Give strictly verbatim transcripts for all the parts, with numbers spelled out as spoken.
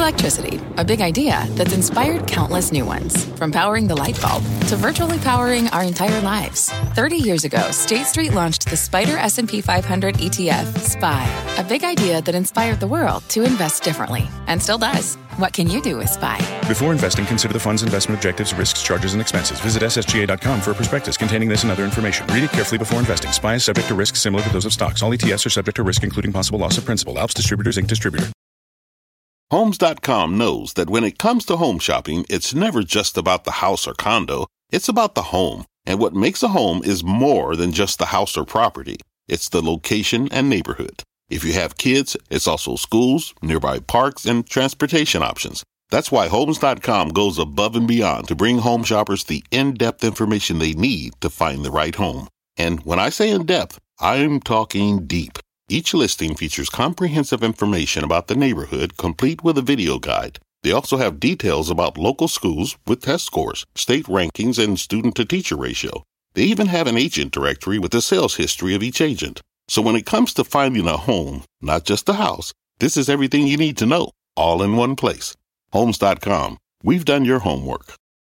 Electricity, a big idea that's inspired countless new ones. From powering the light bulb to virtually powering our entire lives. thirty years ago, State Street launched the SPDR S and P five hundred E T F, S P Y, a big idea that inspired the world to invest differently, and still does. What can you do with S P Y? Before investing, consider the fund's investment objectives, risks, charges, and expenses. Visit S S G A dot com for a prospectus containing this and other information. Read it carefully before investing. S P Y is subject to risks similar to those of stocks. All E T Fs are subject to risk, including possible loss of principal. Alps Distributors, Incorporated. Distributor. Homes dot com knows that when it comes to home shopping, it's never just about the house or condo. It's about the home. And what makes a home is more than just the house or property. It's the location and neighborhood. If you have kids, it's also schools, nearby parks, and transportation options. That's why Homes dot com goes above and beyond to bring home shoppers the in-depth information they need to find the right home. And when I say in-depth, I'm talking deep. Each listing features comprehensive information about the neighborhood, complete with a video guide. They also have details about local schools with test scores, state rankings, and student-to-teacher ratio. They even have an agent directory with the sales history of each agent. So when it comes to finding a home, not just a house, this is everything you need to know, all in one place. Homes dot com. We've done your homework.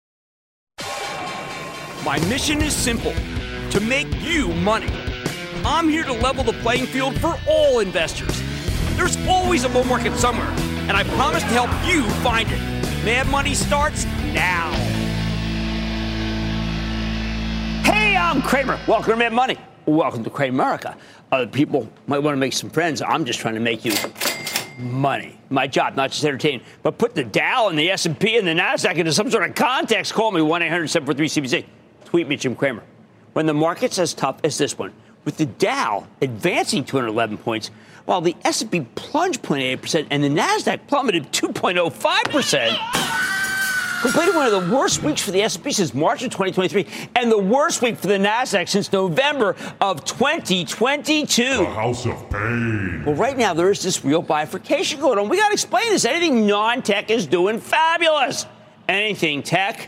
My mission is simple, to make you money. I'm here to level the playing field for all investors. There's always a bull market somewhere, and I promise to help you find it. Mad Money starts now. Hey, I'm Cramer. Welcome to Mad Money. Welcome to Cramerica. Other people might want to make some friends. I'm just trying to make you money. My job, not just entertain, but put the Dow and the S and P and the NASDAQ into some sort of context. Call me one eight hundred seven four three C B C. Tweet me, Jim Cramer. When the market's as tough as this one, with the Dow advancing two hundred eleven points, while the S and P plunged zero point eight percent and the NASDAQ plummeted two point oh five percent, completing one of the worst weeks for the S and P since March of twenty twenty-three and the worst week for the NASDAQ since November of twenty twenty-two. The House of Pain. Well, right now, there is this real bifurcation going on. We got to explain this. Anything non-tech is doing fabulous. Anything tech.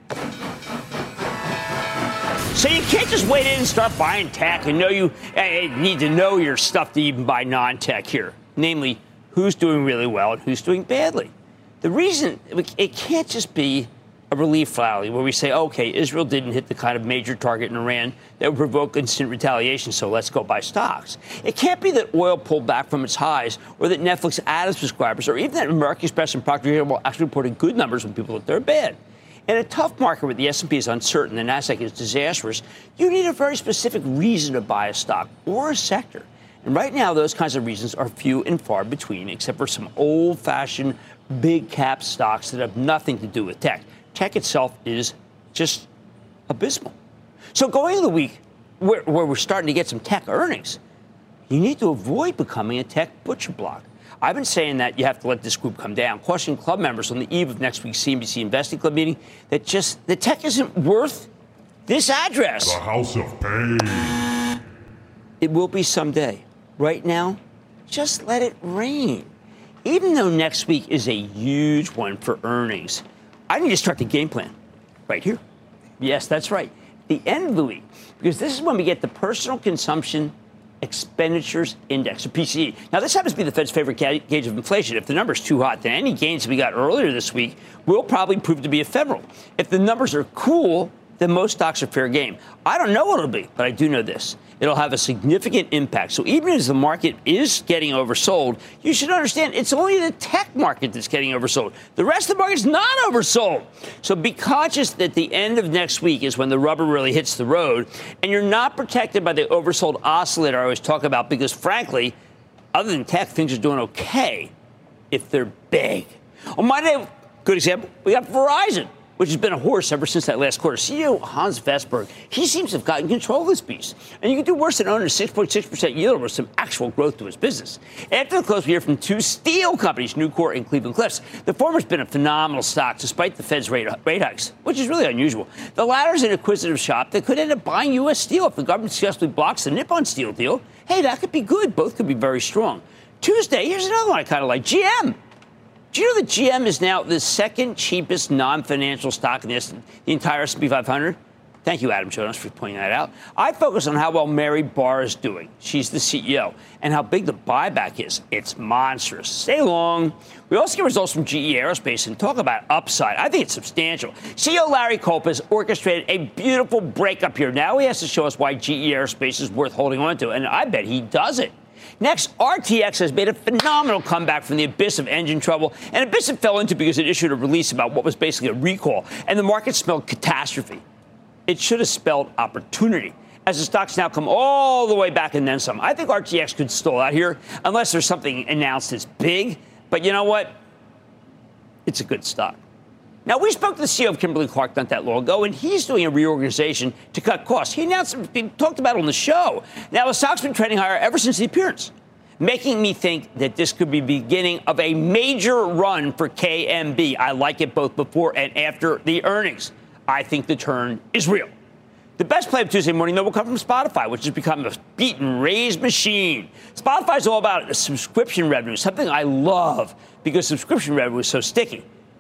So you can't just wait in and start buying tech and know you uh, need to know your stuff to even buy non-tech here. Namely, who's doing really well and who's doing badly. The reason, it can't just be a relief rally where we say, okay, Israel didn't hit the kind of major target in Iran that would provoke instant retaliation, so let's go buy stocks. It can't be that oil pulled back from its highs or that Netflix added subscribers or even that American Express and Procter and Gamble actually reported good numbers when people thought they're bad. In a tough market where the S and P is uncertain, the NASDAQ is disastrous, you need a very specific reason to buy a stock or a sector. And right now, those kinds of reasons are few and far between, except for some old-fashioned big-cap stocks that have nothing to do with tech. Tech itself is just abysmal. So going into the week where, where we're starting to get some tech earnings, you need to avoid becoming a tech butcher block. I've been saying that you have to let this group come down, cautioning club members on the eve of next week's C N B C Investing Club meeting that just the tech isn't worth this address. The House of Pain. It will be someday. Right now, just let it rain. Even though next week is a huge one for earnings, I need to start the game plan right here. Yes, that's right. The end of the week, because this is when we get the personal consumption expenditures index, or P C E. Now, this happens to be the Fed's favorite gauge of inflation. If the number's too hot, then any gains we got earlier this week will probably prove to be ephemeral. If the numbers are cool, then most stocks are fair game. I don't know what it'll be, but I do know this. It'll have a significant impact. So even as the market is getting oversold, you should understand it's only the tech market that's getting oversold. The rest of the market's not oversold. So be conscious that the end of next week is when the rubber really hits the road, and you're not protected by the oversold oscillator I always talk about because, frankly, other than tech, things are doing okay if they're big. On Monday, good example, we got Verizon, which has been a horse ever since that last quarter. C E O Hans Vestberg, he seems to have gotten control of this beast. And you can do worse than owning a six point six percent yield with some actual growth to his business. After the close, we hear from two steel companies, Nucor and Cleveland-Cliffs. The former's been a phenomenal stock despite the Fed's rate, rate hikes, which is really unusual. The latter's an acquisitive shop that could end up buying U S steel if the government successfully blocks the Nippon Steel deal. Hey, that could be good. Both could be very strong. Tuesday, here's another one I kind of like, G M. Do you know that G M is now the second cheapest non-financial stock in the, the entire S and P five hundred? Thank you, Adam Jonas, for pointing that out. I focus on how well Mary Barra is doing. She's the C E O. And how big the buyback is. It's monstrous. Stay long. We also get results from G E Aerospace and talk about upside. I think it's substantial. C E O Larry Culp has orchestrated a beautiful breakup here. Now he has to show us why G E Aerospace is worth holding on to. And I bet he does it. Next, R T X has made a phenomenal comeback from the abyss of engine trouble, an abyss it fell into because it issued a release about what was basically a recall, and the market smelled catastrophe. It should have spelled opportunity, as the stocks now come all the way back and then some. I think R T X could stall out here, unless there's something announced that's big. But you know what? It's a good stock. Now, we spoke to the C E O of Kimberly-Clark not that long ago, and he's doing a reorganization to cut costs. He announced it, he talked about it on the show. Now, the stock's been trending higher ever since the appearance, making me think that this could be the beginning of a major run for K M B. I like it both before and after the earnings. I think the turn is real. The best play of Tuesday morning, though, will come from Spotify, which has become a beat and raise machine. Spotify is all about subscription revenue, something I love because subscription revenue is so sticky.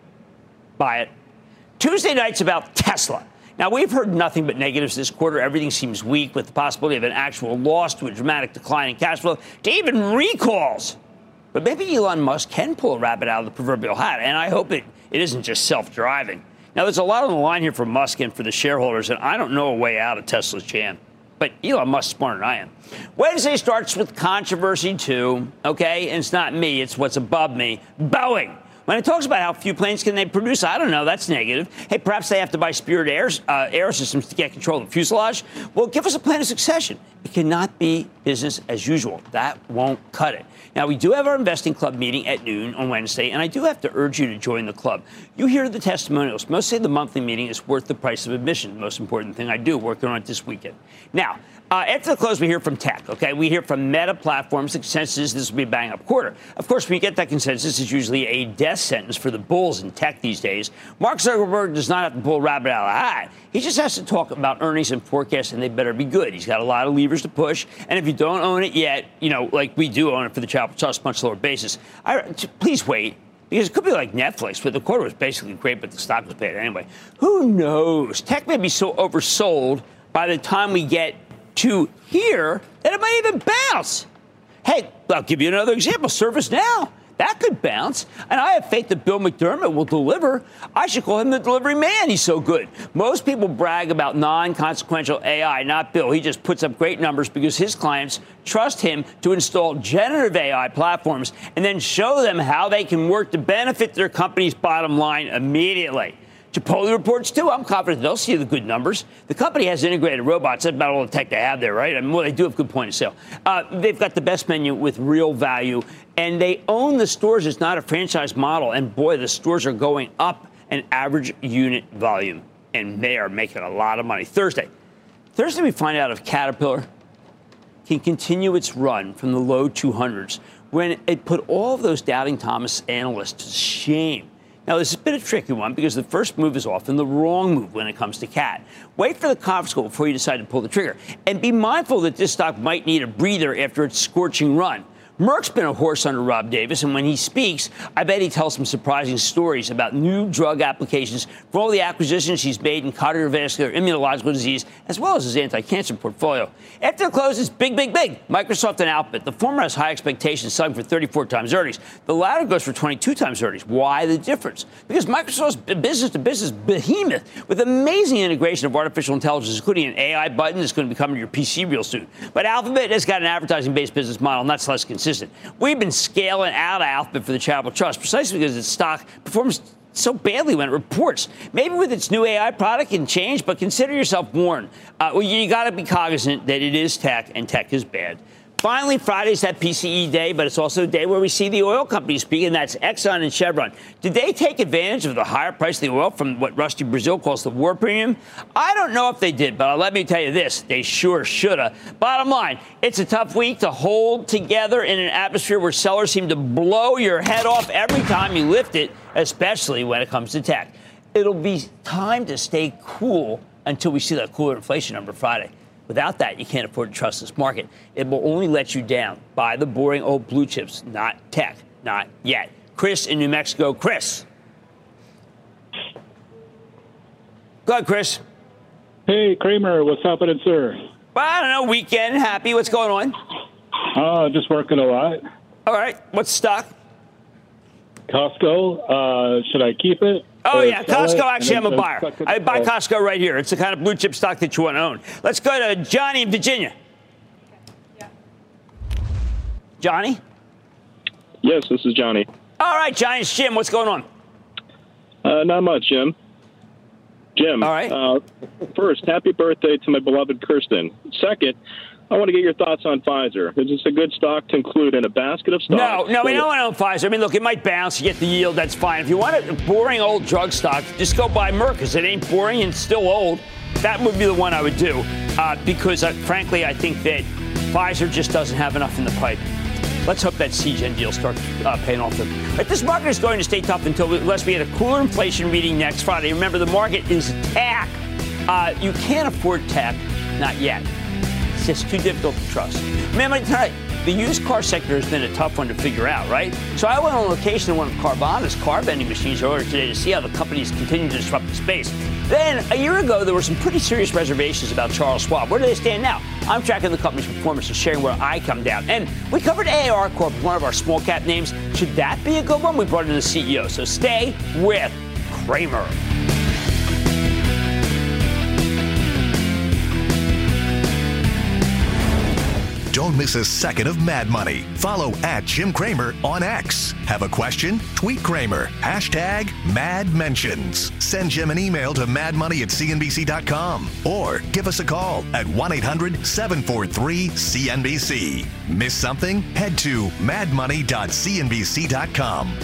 Buy it. Tuesday night's about Tesla. Now, we've heard nothing but negatives this quarter. Everything seems weak, with the possibility of an actual loss to a dramatic decline in cash flow to even recalls. But maybe Elon Musk can pull a rabbit out of the proverbial hat, and I hope it, it isn't just self-driving. Now, there's a lot on the line here for Musk and for the shareholders, and I don't know a way out of Tesla's jam. But Elon Musk's smarter than I am. Wednesday starts with controversy, too, okay? And it's not me. It's what's above me. Boeing. When it talks about how few planes can they produce, I don't know. That's negative. Hey, perhaps they have to buy Spirit Air, uh, Aerosystems to get control of the fuselage. Well, give us a plan of succession. It cannot be business as usual. That won't cut it. Now, we do have our investing club meeting at noon on Wednesday, and I do have to urge you to join the club. You hear the testimonials. Most say the monthly meeting is worth the price of admission. The most important thing I do, working on it this weekend. Now, Uh, after the close, we hear from tech, okay? We hear from Meta Platforms. The consensus this will be a bang-up quarter. Of course, when you get that consensus, it's usually a death sentence for the bulls in tech these days. Mark Zuckerberg does not have to pull a rabbit out of the hat. He just has to talk about earnings and forecasts, and they better be good. He's got a lot of levers to push, and if you don't own it yet, you know, like we do own it for the Chapel Trust, much lower basis, I, please wait. Because it could be like Netflix, where the quarter was basically great, but the stock was bad anyway. Who knows? Tech may be so oversold by the time we get to here that it might even bounce. Hey, I'll give you another example. ServiceNow. That could bounce. And I have faith that Bill McDermott will deliver. I should call him the delivery man. He's so good. Most people brag about non-consequential A I, not Bill. He just puts up great numbers because his clients trust him to install generative A I platforms and then show them how they can work to benefit their company's bottom line immediately. Chipotle reports, too. I'm confident they'll see the good numbers. The company has integrated robots. That's about all the tech they have there, right? I mean, well, they do have good point of sale. Uh, they've got the best menu with real value, and they own the stores. It's not a franchise model. And, boy, the stores are going up an average unit volume, and they are making a lot of money. Thursday. Thursday, we find out if Caterpillar can continue its run from the low two hundreds when it put all of those doubting Thomas analysts to shame. Now, this has been a tricky one because the first move is often the wrong move when it comes to Cat. Wait for the conference call before you decide to pull the trigger. And be mindful that this stock might need a breather after its scorching run. Merck's been a horse under Rob Davis, and when he speaks, I bet he tells some surprising stories about new drug applications for all the acquisitions he's made in cardiovascular immunological disease, as well as his anti-cancer portfolio. After the close, it's big, big, big. Microsoft and Alphabet. The former has high expectations, selling for thirty-four times earnings. The latter goes for twenty-two times earnings. Why the difference? Because Microsoft's business-to-business behemoth with amazing integration of artificial intelligence, including an A I button that's going to be coming to your P C real soon. But Alphabet has got an advertising-based business model, and that's less consistent. We've been scaling out of Alphabet for the Charitable Trust precisely because its stock performs so badly when it reports. Maybe with its new A I product it can change, but consider yourself warned. Uh, well, you got to be cognizant that it is tech, and tech is bad. Finally, Friday's that P C E day, but it's also a day where we see the oil companies speak, and that's Exxon and Chevron. Did they take advantage of the higher price of the oil from what Rusty Brazil calls the war premium? I don't know if they did, but let me tell you this, they sure shoulda. Bottom line, it's a tough week to hold together in an atmosphere where sellers seem to blow your head off every time you lift it, especially when it comes to tech. It'll be time to stay cool until we see that cooler inflation number Friday. Without that, you can't afford to trust this market. It will only let you down. Buy the boring old blue chips, not tech, not yet. Chris in New Mexico. Chris. Go ahead, Chris. Hey, Kramer, what's happening, sir? Well, I don't know, weekend, happy. What's going on? Uh, just working a lot. All right, what's stock? Costco, uh, should I keep it? Oh, or yeah, sell Costco, it? actually, And I'm a then buyer. suck it- I buy oh. Costco right here. It's the kind of blue chip stock that you want to own. Let's go to Johnny in Virginia. Johnny? Yes, this is Johnny. All right, Johnny, it's Jim. What's going on? Uh, not much, Jim. Jim. All right. Uh, first, happy birthday to my beloved Kirsten. Second, I want to get your thoughts on Pfizer. Is this a good stock to include in a basket of stocks? No, no, we don't want to own Pfizer. I mean, look, it might bounce. You get the yield. That's fine. If you want a boring old drug stock, just go buy Merck because it ain't boring and still old. That would be the one I would do uh, because, uh, frankly, I think that Pfizer just doesn't have enough in the pipe. Let's hope that C-Gen deal starts uh, paying off. Them. But this market is going to stay tough until unless we get a cooler inflation reading next Friday. Remember, the market is tech. Uh, you can't afford tech, not yet. It's just too difficult to trust. Remember tonight, the used car sector has been a tough one to figure out, right? So I went on location to one of Carvana's car vending machines earlier today to see how the companies continue to disrupt the space. Then, a year ago, there were some pretty serious reservations about Charles Schwab. Where do they stand now? I'm tracking the company's performance and sharing where I come down. And we covered A A R Corp, one of our small cap names. Should that be a good one? We brought in the C E O. So stay with Kramer. Don't miss a second of Mad Money. Follow at Jim Cramer on X. Have a question? Tweet Cramer. Hashtag Mad Mentions. Send Jim an email to madmoney at c n b c dot com or give us a call at one eight hundred seven four three C N B C. Miss something? Head to mad money dot c n b c dot com.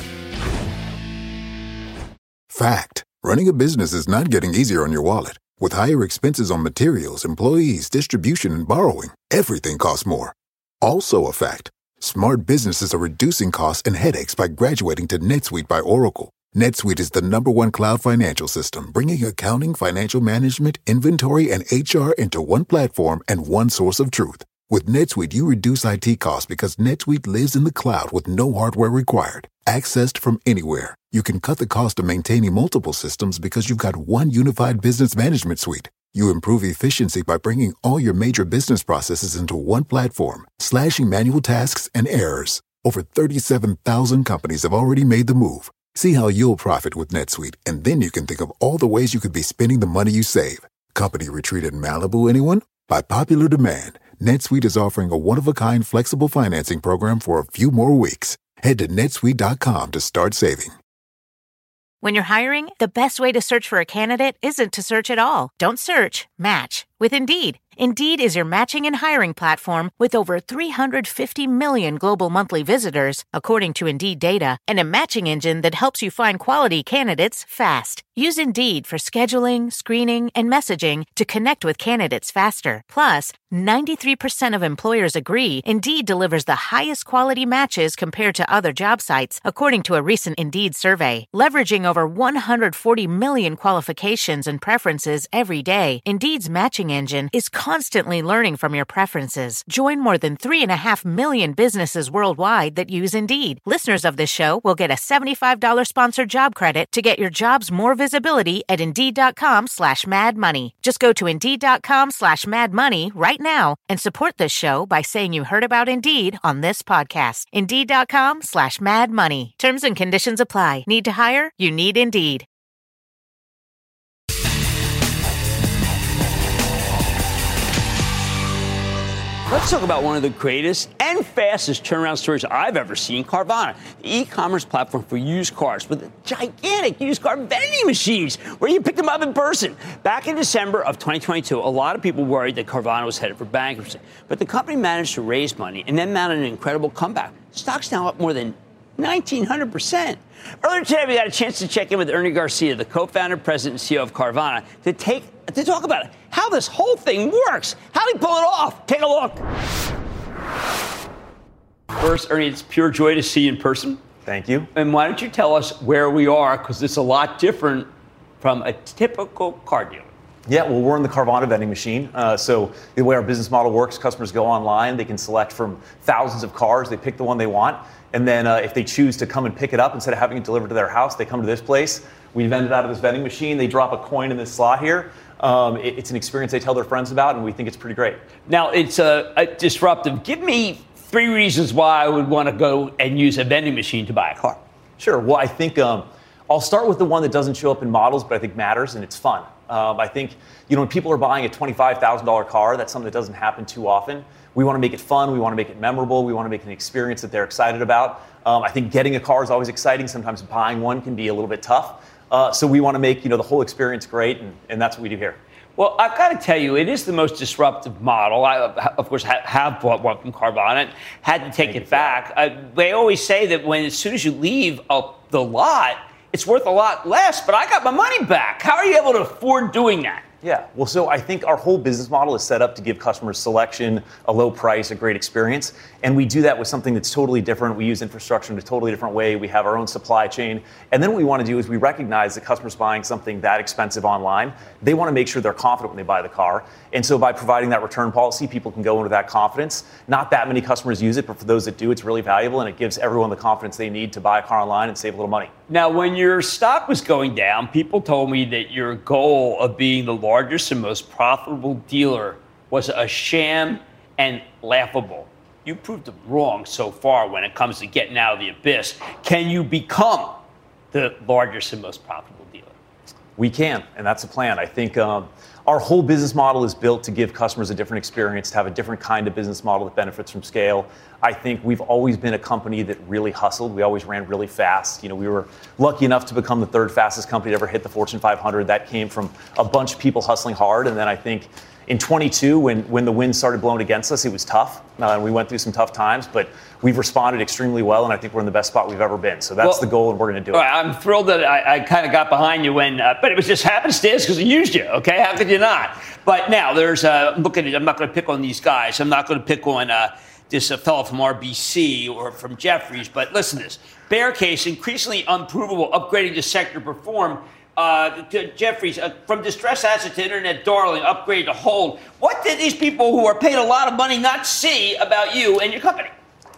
Fact. Running a business is not getting easier on your wallet. With higher expenses on materials, employees, distribution, and borrowing, everything costs more. Also a fact. Smart businesses are reducing costs and headaches by graduating to NetSuite by Oracle. NetSuite is the number one cloud financial system, bringing accounting, financial management, inventory, and H R into one platform and one source of truth. With NetSuite, you reduce I T costs because NetSuite lives in the cloud with no hardware required. Accessed from anywhere. You can cut the cost of maintaining multiple systems because you've got one unified business management suite. You improve efficiency by bringing all your major business processes into one platform, slashing manual tasks and errors. Over thirty-seven thousand companies have already made the move. See how you'll profit with NetSuite, and then you can think of all the ways you could be spending the money you save. Company retreat in Malibu, anyone? By popular demand, NetSuite is offering a one-of-a-kind flexible financing program for a few more weeks. Head to netsuite dot com to start saving. When you're hiring, the best way to search for a candidate isn't to search at all. Don't search, match with Indeed. Indeed is your matching and hiring platform with over three hundred fifty million global monthly visitors, according to Indeed data, and a matching engine that helps you find quality candidates fast. Use Indeed for scheduling, screening, and messaging to connect with candidates faster. Plus, ninety-three percent of employers agree Indeed delivers the highest quality matches compared to other job sites, according to a recent Indeed survey. Leveraging over one hundred forty million qualifications and preferences every day, Indeed's matching engine is constantly learning from your preferences. Join more than three and a half million businesses worldwide that use Indeed. Listeners of this show will get a seventy-five dollars sponsored job credit to get your jobs more visibility at Indeed.com slash Mad Money. Just go to Indeed.com slash Mad Money right now and support this show by saying you heard about Indeed on this podcast. Indeed.com slash Mad Money. Terms and conditions apply. Need to hire? You need Indeed. Let's talk about one of the greatest and fastest turnaround stories I've ever seen, Carvana, the e-commerce platform for used cars with gigantic used car vending machines where you pick them up in person. Back in December of twenty twenty-two, a lot of people worried that Carvana was headed for bankruptcy, but the company managed to raise money and then mounted an incredible comeback. Stock's now up more than nineteen hundred percent. Earlier today, we got a chance to check in with Ernie Garcia, the co-founder, president, and C E O of Carvana, to take to talk about it, how this whole thing works. How did he pull it off? Take a look. First, Ernie, it's pure joy to see you in person. Thank you. And why don't you tell us where we are, because it's a lot different from a typical car dealer. Yeah, well, we're in the Carvana vending machine. Uh, so the way our business model works, customers go online, they can select from thousands of cars, they pick the one they want, and then uh, if they choose to come and pick it up instead of having it delivered to their house, they come to this place. We vend it out of this vending machine. They drop a coin in this slot here. Um, it, it's an experience they tell their friends about, and we think it's pretty great. Now, it's uh, a disruptive. Give me three reasons why I would want to go and use a vending machine to buy a car. Sure. Well, I think um, I'll start with the one that doesn't show up in models, but I think matters, and it's fun. Um, I think, you know, when people are buying a twenty-five thousand dollars car, that's something that doesn't happen too often. We want to make it fun. We want to make it memorable. We want to make an experience that they're excited about. Um, I think getting a car is always exciting. Sometimes buying one can be a little bit tough. Uh, so we want to make, you know, the whole experience great, and, and that's what we do here. Well, I've got to tell you, it is the most disruptive model. I, of course, ha- have bought one from Carvana and had to take Thank it back. Uh, they always say that when as soon as you leave uh, the lot, it's worth a lot less, but I got my money back. How are you able to afford doing that? Yeah, well, so I think our whole business model is set up to give customers selection, a low price, a great experience. And we do that with something that's totally different. We use infrastructure in a totally different way. We have our own supply chain. And then what we want to do is we recognize that customers buying something that expensive online, they want to make sure they're confident when they buy the car. And so by providing that return policy, people can go into that confidence. Not that many customers use it, but for those that do, it's really valuable. And it gives everyone the confidence they need to buy a car online and save a little money. Now, when your stock was going down, people told me that your goal of being the largest and most profitable dealer was a sham and laughable. You proved them wrong so far when it comes to getting out of the abyss. Can you become the largest and most profitable dealer? We can, and that's the plan. I think um, our whole business model is built to give customers a different experience, to have a different kind of business model that benefits from scale. I think we've always been a company that really hustled. We always ran really fast. You know, we were lucky enough to become the third fastest company to ever hit the Fortune five hundred. That came from a bunch of people hustling hard. And then I think in twenty-two, when, when the wind started blowing against us, it was tough. Uh, and we went through some tough times, but we've responded extremely well, and I think we're in the best spot we've ever been. So that's well, the goal, and we're going to do it. I'm thrilled that I, I kind of got behind you when, uh, but it was just happenstance because I used you, okay? How could you not? But now there's, uh, look at it, I'm not going to pick on these guys. I'm not going to pick on uh, this uh, fellow from R B C or from Jefferies, but listen to this. Bear case, increasingly unprovable, upgrading to sector perform. Uh, to Jefferies, uh, from distressed asset to internet darling, upgrade to hold. What did these people who are paid a lot of money not see about you and your company?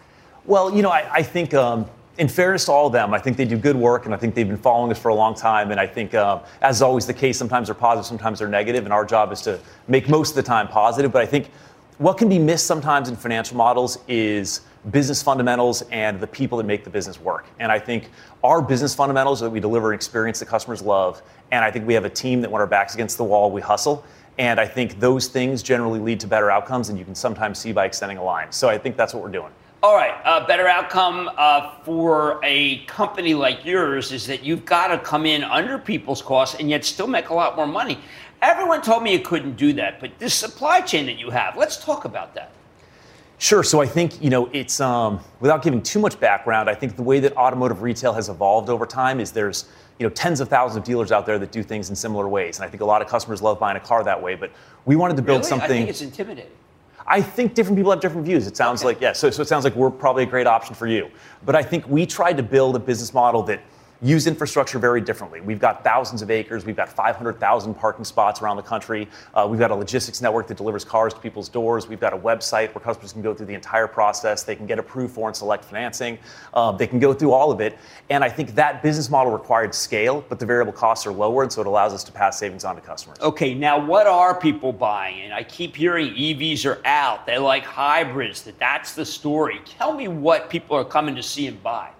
Well, you know, I, I think um, in fairness to all of them, I think they do good work, and I think they've been following us for a long time. And I think, uh, as is always the case, sometimes they're positive, sometimes they're negative, and our job is to make most of the time positive. But I think what can be missed sometimes in financial models is business fundamentals and the people that make the business work. And I think our business fundamentals are that we deliver an experience that customers love. And I think we have a team that when our back's against the wall, we hustle. And I think those things generally lead to better outcomes, and you can sometimes see by extending a line. So I think that's what we're doing. All right, uh, better outcome uh, for a company like yours is that you've got to come in under people's costs and yet still make a lot more money. Everyone told me you couldn't do that, but this supply chain that you have, let's talk about that. Sure. So I think, you know, it's, um, without giving too much background, I think the way that automotive retail has evolved over time is there's, you know, tens of thousands of dealers out there that do things in similar ways. And I think a lot of customers love buying a car that way, but we wanted to build really? something. I think it's intimidating. I think different people have different views. It sounds okay. like, yeah, so, so it sounds like we're probably a great option for you. But I think we tried to build a business model that use infrastructure very differently. We've got thousands of acres. We've got five hundred thousand parking spots around the country. Uh, we've got a logistics network that delivers cars to people's doors. We've got a website where customers can go through the entire process. They can get approved for and select financing. Um, they can go through all of it. And I think that business model required scale, but the variable costs are lower, and so it allows us to pass savings on to customers. Okay, now what are people buying? And I keep hearing E Vs are out. They like hybrids. That that's the story. Tell me what people are coming to see and buy.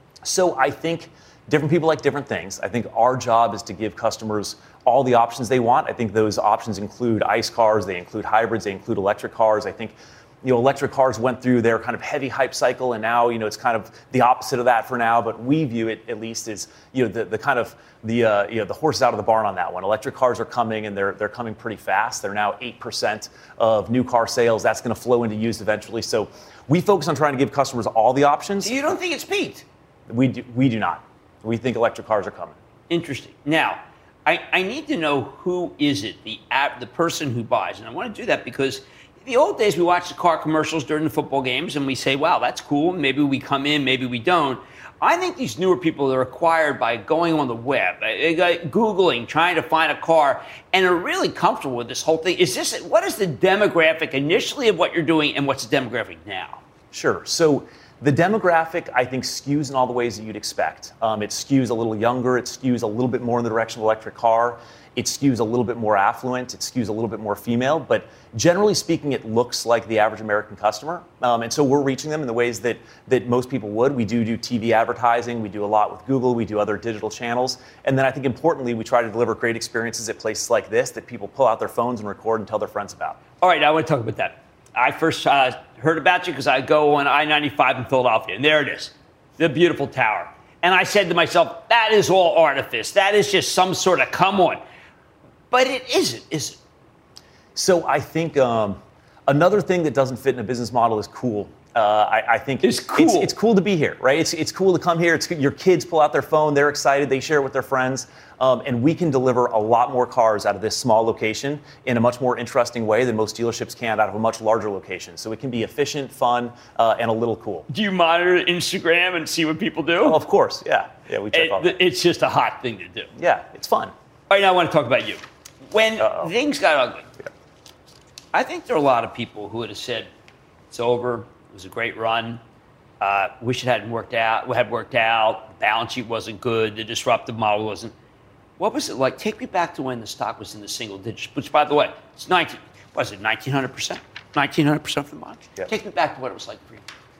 So I think different people like different things. I think our job is to give customers all the options they want. I think those options include ICE cars, they include hybrids, they include electric cars. I think, you know, electric cars went through their kind of heavy hype cycle, and now, you know, it's kind of the opposite of that for now. But we view it, at least, as, you know, the, the kind of the uh, you know the horse out of the barn on that one. Electric cars are coming, and they're they're coming pretty fast. They're now eight percent of new car sales. That's going to flow into used eventually. So we focus on trying to give customers all the options. So you don't think it's peaked? We do, we do not. We think electric cars are coming. Interesting. Now, I, I need to know who is it, the app, the person who buys. And I want to do that because in the old days, we watched the car commercials during the football games and we say, wow, that's cool. Maybe we come in, maybe we don't. I think these newer people are acquired by going on the web, Googling, trying to find a car, and are really comfortable with this whole thing. Is this, what is the demographic initially of what you're doing, and what's the demographic now? Sure. So the demographic, I think, skews in all the ways that you'd expect. Um, it skews a little younger. It skews a little bit more in the direction of electric car. It skews a little bit more affluent. It skews a little bit more female. But generally speaking, it looks like the average American customer. Um, and so we're reaching them in the ways that, that most people would. We do do T V advertising. We do a lot with Google. We do other digital channels. And then I think importantly, we try to deliver great experiences at places like this that people pull out their phones and record and tell their friends about. All right, now I want to talk about that. I first uh, heard about you because I go on I ninety-five in Philadelphia, and there it is, the beautiful tower. And I said to myself, that is all artifice. That is just some sort of come on. But it isn't, is it? So I think um, another thing that doesn't fit in a business model is cool. Uh, I, I think it's cool. It's, it's cool to be here, right? It's it's cool to come here. It's your kids pull out their phone, they're excited, they share it with their friends, um, and we can deliver a lot more cars out of this small location in a much more interesting way than most dealerships can out of a much larger location. So it can be efficient, fun, uh, and a little cool. Do you monitor Instagram and see what people do? Oh, of course, yeah, yeah, we check it, all that. It's just a hot thing to do. Yeah, it's fun. All right, now I want to talk about you. When Uh-oh. things got ugly, yeah. I think there are a lot of people who would have said, it's over, it was a great run, uh, wish it hadn't worked out, had worked out, the balance sheet wasn't good, the disruptive model wasn't. What was it like? Take me back to when the stock was in the single digits, which, by the way, it's nineteen, what is it, nineteen hundred percent? nineteen hundred percent for the bond? Yeah. Take me back to what it was like for you.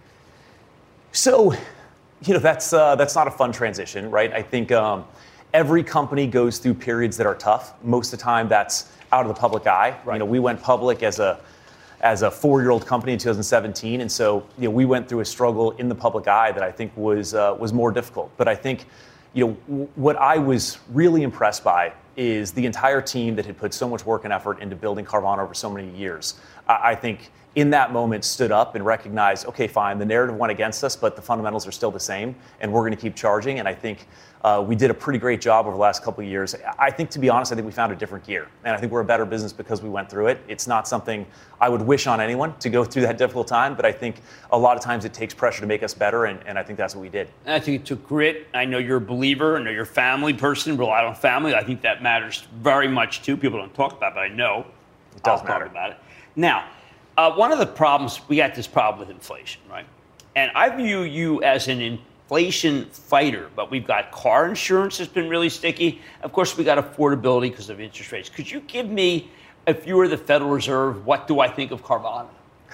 So, you know, that's uh, that's not a fun transition, right? I think um, every company goes through periods that are tough. Most of the time, that's out of the public eye. Right. You know, we went public as a as a four-year-old company in two thousand seventeen, and so you know we went through a struggle in the public eye that I think was uh, was more difficult. But I think, you know, w- what I was really impressed by is the entire team that had put so much work and effort into building Carvana over so many years. I, I think in that moment stood up and recognized, okay, fine, the narrative went against us, but the fundamentals are still the same, and we're going to keep charging. And I think uh, we did a pretty great job over the last couple of years. I think, to be honest, I think we found a different gear, and I think we're a better business because we went through it. It's not something I would wish on anyone to go through that difficult time, but I think a lot of times it takes pressure to make us better, and, and I think that's what we did. I think it took grit. I know you're a believer. I know you're a family person, rely on family. I think that matters very much, too. People don't talk about it, but I know. It does I'll matter. talk about it. Now, Uh, one of the problems, we got this problem with inflation, right? And I view you as an inflation fighter, but we've got car insurance that's been really sticky. Of course, we got affordability because of interest rates. Could you give me, if you were the Federal Reserve, what do I think of Carvana?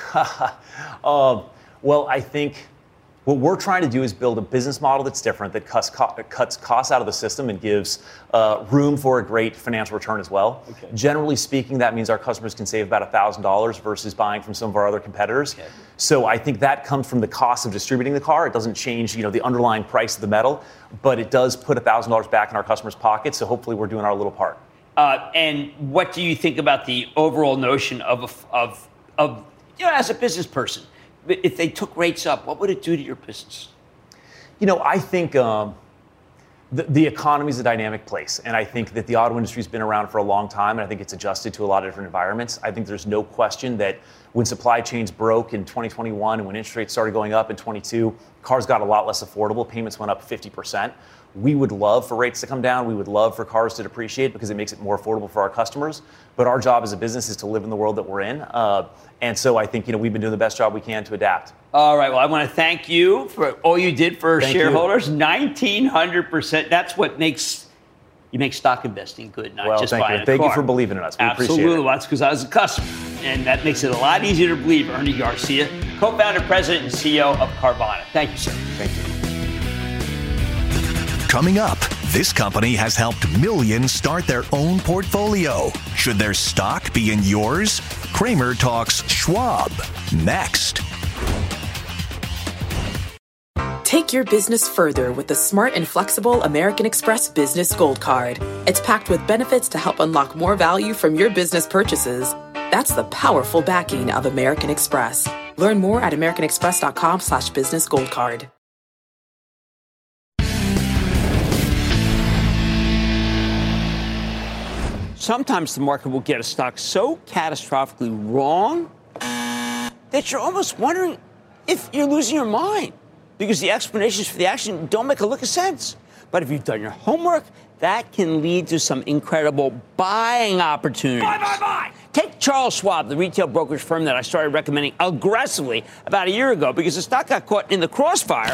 um, well, I think what we're trying to do is build a business model that's different, that cuts, co- cuts costs out of the system and gives uh, room for a great financial return as well. Okay. Generally speaking, that means our customers can save about one thousand dollars versus buying from some of our other competitors. Okay. So I think that comes from the cost of distributing the car. It doesn't change, you know, the underlying price of the metal, but it does put one thousand dollars back in our customers' pockets. So hopefully we're doing our little part. Uh, and what do you think about the overall notion of, of, of, you know, as a business person? If they took rates up, what would it do to your business? You know, I think um, the, the economy is a dynamic place. And I think that the auto industry has been around for a long time. And I think it's adjusted to a lot of different environments. I think there's no question that when supply chains broke in twenty twenty-one and when interest rates started going up in twenty-two, cars got a lot less affordable. Payments went up fifty percent. We would love for rates to come down. We would love for cars to depreciate because it makes it more affordable for our customers. But our job as a business is to live in the world that we're in. Uh, and so I think, you know, we've been doing the best job we can to adapt. All right. Well, I want to thank you for all you did for Thank shareholders. you. nineteen hundred percent. That's what makes you make stock investing good, not well, just thank buying you. a Thank car. you for believing in us. We Absolutely. appreciate it. Well, that's because I was a customer. And that makes it a lot easier to believe. Ernie Garcia, co-founder, president, and C E O of Carvana. Thank you, sir. Thank you. Coming up, this company has helped millions start their own portfolio. Should their stock be in yours? Kramer talks Schwab next. Take your business further with the smart and flexible American Express Business Gold Card. It's packed with benefits to help unlock more value from your business purchases. That's the powerful backing of American Express. Learn more at americanexpress.com slash business gold card. Sometimes the market will get a stock so catastrophically wrong that you're almost wondering if you're losing your mind. because the explanations for the action don't make a lick of sense. But if you've done your homework, that can lead to some incredible buying opportunities. Buy, buy, buy! Take Charles Schwab, the retail brokerage firm that I started recommending aggressively about a year ago because the stock got caught in the crossfire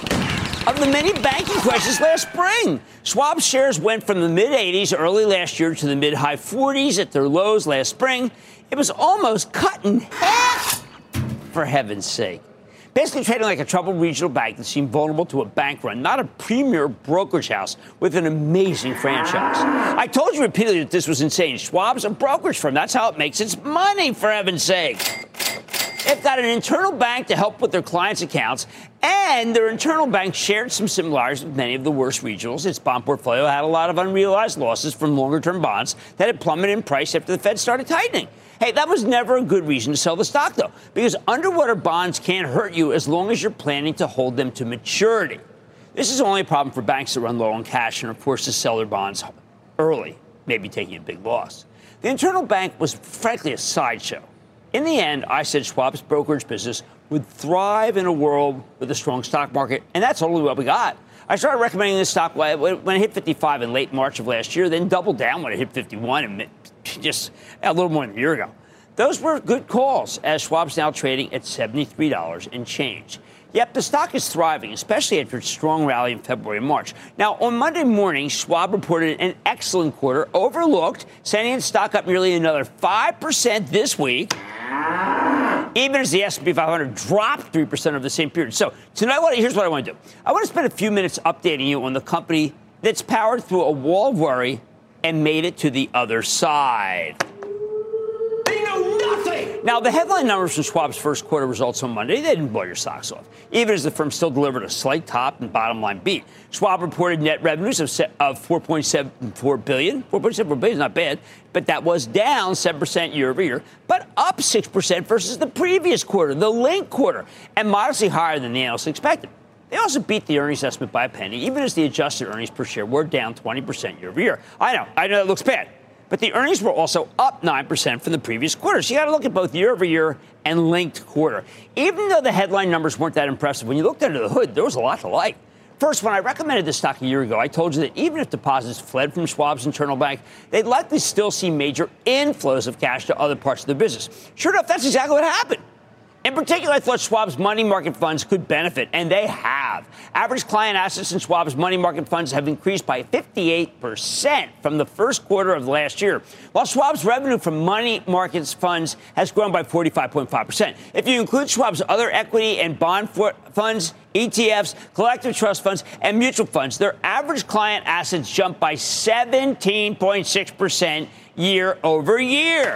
of the many banking crises last spring. Schwab's shares went from the mid-eighties early last year to the mid-high forties at their lows last spring. It was almost cut in half, for heaven's sake. Basically trading like a troubled regional bank that seemed vulnerable to a bank run, not a premier brokerage house with an amazing franchise. I told you repeatedly that this was insane. Schwab's a brokerage firm. That's how it makes its money, for heaven's sake. They've got an internal bank to help with their clients' accounts, and their internal bank shared some similarities with many of the worst regionals. Its bond portfolio had a lot of unrealized losses from longer-term bonds that had plummeted in price after the Fed started tightening. Hey, that was never a good reason to sell the stock, though, because underwater bonds can't hurt you as long as you're planning to hold them to maturity. This is only a problem for banks that run low on cash and are forced to sell their bonds early, maybe taking a big loss. The internal bank was, frankly, a sideshow. In the end, I said Schwab's brokerage business would thrive in a world with a strong stock market, and that's totally what we got. I started recommending this stock when it hit fifty-five in late March of last year, then doubled down when it hit fifty-one and just a little more than a year ago. Those were good calls, as Schwab's now trading at seventy-three dollars and change. Yep, the stock is thriving, especially after its strong rally in February and March. Now, on Monday morning, Schwab reported an excellent quarter, overlooked, sending its stock up nearly another five percent this week, even as the S and P five hundred dropped three percent over the same period. So tonight, here's what I want to do. I want to spend a few minutes updating you on the company that's powered through a wall of worry and made it to the other side. They know nothing! Now, the headline numbers from Schwab's first quarter results on Monday, they didn't blow your socks off, even as the firm still delivered a slight top and bottom line beat. Schwab reported net revenues of, of four point seven four billion dollars. four point seven four billion dollars is not bad, but that was down seven percent year over year, but up six percent versus the previous quarter, the linked quarter, and modestly higher than the analysts expected. They also beat the earnings estimate by a penny, even as the adjusted earnings per share were down twenty percent year over year. I know, I know that looks bad, but the earnings were also up nine percent from the previous quarter. So you got to look at both year over year and linked quarter. Even though the headline numbers weren't that impressive, when you looked under the hood, there was a lot to like. First, when I recommended this stock a year ago, I told you that even if deposits fled from Schwab's internal bank, they'd likely still see major inflows of cash to other parts of the business. Sure enough, that's exactly what happened. In particular, I thought Schwab's money market funds could benefit, and they have. Average client assets in Schwab's money market funds have increased by fifty-eight percent from the first quarter of last year, while Schwab's revenue from money markets funds has grown by forty-five point five percent. If you include Schwab's other equity and bond funds, E T Fs, collective trust funds, and mutual funds, their average client assets jumped by seventeen point six percent year over year.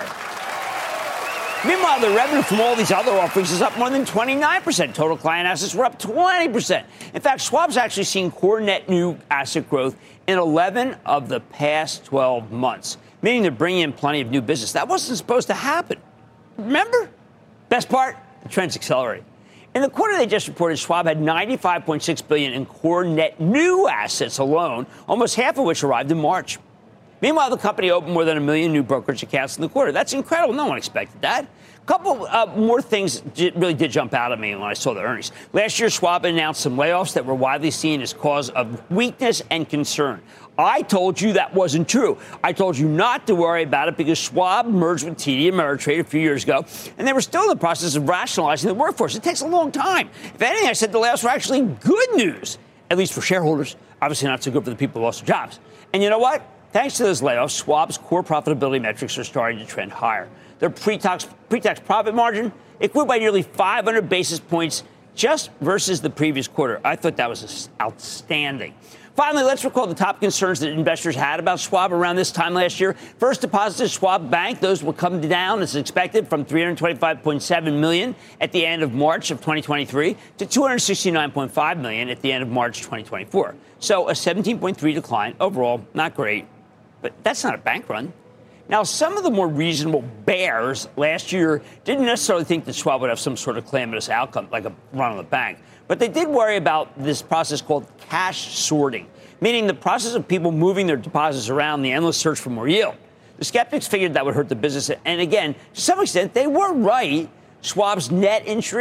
Meanwhile, the revenue from all these other offerings is up more than twenty-nine percent. Total client assets were up twenty percent. In fact, Schwab's actually seen core net new asset growth in eleven of the past twelve months, meaning they're bringing in plenty of new business. That wasn't supposed to happen. Remember? Best part? The trend's accelerating. In the quarter they just reported, Schwab had ninety-five point six billion dollars in core net new assets alone, almost half of which arrived in March. Meanwhile, the company opened more than a million new brokerage accounts in the quarter. That's incredible. No one expected that. A couple uh, more things really did jump out at me when I saw the earnings. Last year, Schwab announced some layoffs that were widely seen as cause of weakness and concern. I told you that wasn't true. I told you not to worry about it because Schwab merged with T D Ameritrade a few years ago, and they were still in the process of rationalizing the workforce. It takes a long time. If anything, I said the layoffs were actually good news, at least for shareholders. Obviously not so good for the people who lost their jobs. And you know what? Thanks to those layoffs, Schwab's core profitability metrics are starting to trend higher. Their pre-tax, pre-tax profit margin, it grew by nearly five hundred basis points just versus the previous quarter. I thought that was outstanding. Finally, let's recall the top concerns that investors had about Schwab around this time last year. First, deposits at Schwab Bank, those will come down as expected from three hundred twenty-five point seven million dollars at the end of March of twenty twenty-three to two hundred sixty-nine point five million dollars at the end of March twenty twenty-four. So a seventeen point three decline overall, not great, but that's not a bank run. Now, some of the more reasonable bears last year didn't necessarily think that Schwab would have some sort of calamitous outcome, like a run on the bank. But they did worry about this process called cash sorting, meaning the process of people moving their deposits around, the endless search for more yield. The skeptics figured that would hurt the business. And again, to some extent, they were right. Schwab's net interest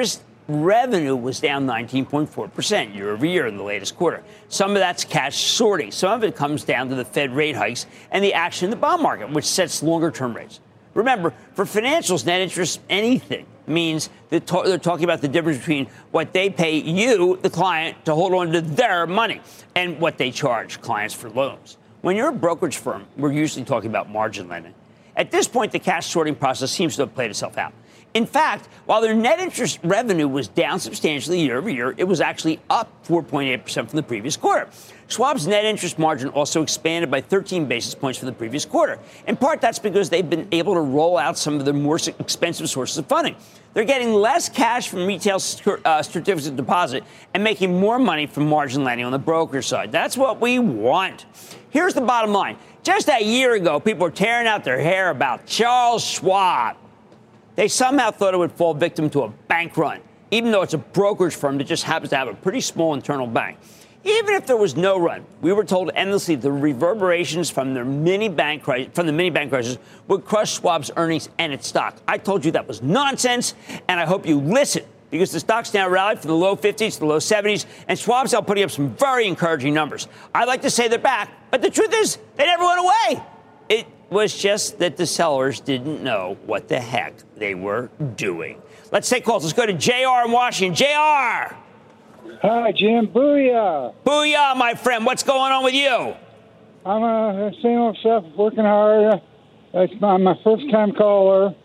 revenue was down nineteen point four percent year over year in the latest quarter. Some of that's cash sorting. Some of it comes down to the Fed rate hikes and the action in the bond market, which sets longer-term rates. Remember, for financials, net interest anything means that to- they're talking about the difference between what they pay you, the client, to hold on to their money and what they charge clients for loans. When you're a brokerage firm, we're usually talking about margin lending. At this point, the cash sorting process seems to have played itself out. In fact, while their net interest revenue was down substantially year over year, it was actually up four point eight percent from the previous quarter. Schwab's net interest margin also expanded by thirteen basis points from the previous quarter. In part, that's because they've been able to roll out some of their more expensive sources of funding. They're getting less cash from retail uh, certificates of deposit and making more money from margin lending on the broker side. That's what we want. Here's the bottom line. Just a year ago, people were tearing out their hair about Charles Schwab. They somehow thought it would fall victim to a bank run, even though it's a brokerage firm that just happens to have a pretty small internal bank. Even if there was no run, we were told endlessly the reverberations from their mini bank crisis, from the mini bank crisis would crush Schwab's earnings and its stock. I told you that was nonsense, and I hope you listen, because the stock's now rallied from the low fifties to the low seventies, and Schwab's out putting up some very encouraging numbers. I'd like to say they're back, but the truth is they never went away. It was just that the sellers didn't know what the heck they were doing. Let's take calls. Let's go to J R in Washington. J R. Hi, Jim. Booyah. Booyah, my friend. What's going on with you? I'm a same old stuff, working hard. It's my, my first time caller.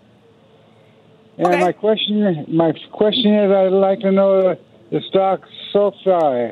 And okay. my question, my question is, I'd like to know the stock SoFi.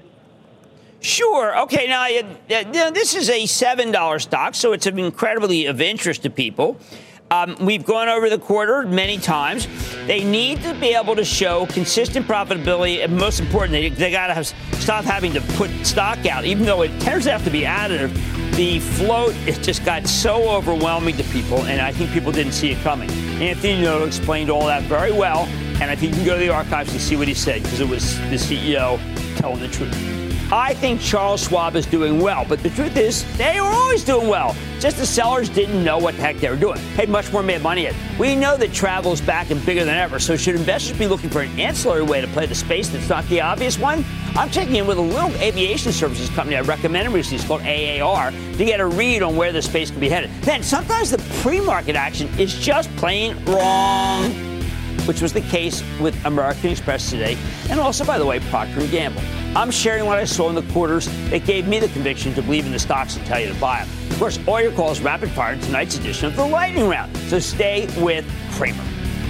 Sure. Okay. Now, uh, this is a seven dollar stock, so it's incredibly of interest to people. Um, we've gone over the quarter many times. They need to be able to show consistent profitability, and most importantly, they, they got to have, stop having to put stock out, even though it turns out to be additive. The float, it just got so overwhelming to people, and I think people didn't see it coming. Anthony Noto explained all that very well, and I think you can go to the archives and see what he said, because it was the C E O telling the truth. I think Charles Schwab is doing well, but the truth is they were always doing well. Just the sellers didn't know what the heck they were doing. Hey, much more made money in. We know that travel is back and bigger than ever, so should investors be looking for an ancillary way to play the space that's not the obvious one? I'm checking in with a little aviation services company I recommended recently. It's called A A R to get a read on where the space can be headed. Then sometimes the pre-market action is just plain wrong, which was the case with American Express today, and also, by the way, Procter and Gamble. I'm sharing what I saw in the quarters that gave me the conviction to believe in the stocks and tell you to buy them. Of course, all your calls rapid fire in tonight's edition of the Lightning Round. So stay with Cramer.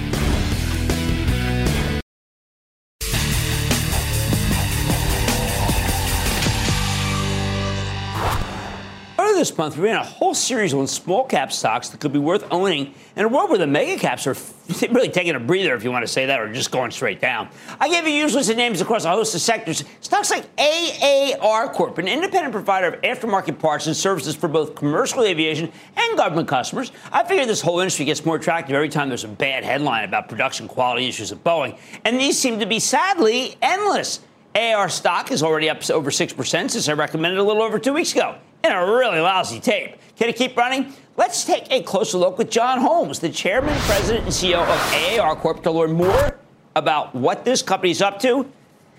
Earlier this month, we ran a whole series on small cap stocks that could be worth owning in a world where the mega caps are really taking a breather, if you want to say that, or just going straight down. I gave you a huge list of names across a host of sectors. Stocks like A A R Corp, an independent provider of aftermarket parts and services for both commercial aviation and government customers. I figure this whole industry gets more attractive every time there's a bad headline about production quality issues at Boeing. And these seem to be, sadly, endless. A A R stock is already up over six percent since I recommended it a little over two weeks ago. In a really lousy tape. Can it keep running? Let's take a closer look with John Holmes, the chairman, president, and C E O of A A R Corp, to learn more about what this company's up to.